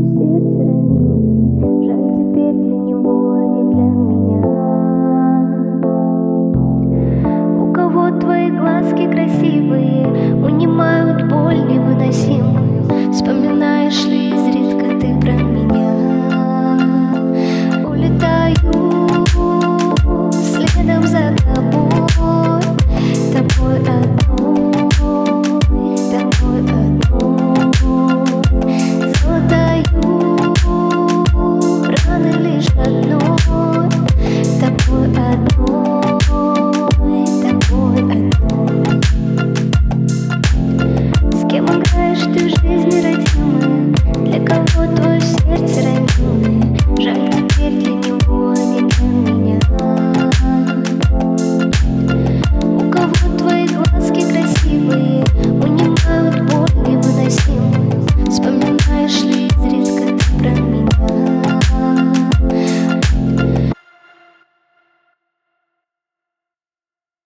сердце ранимое, жаль теперь для него, а не для меня. У кого твои глазки красивые унимают боль.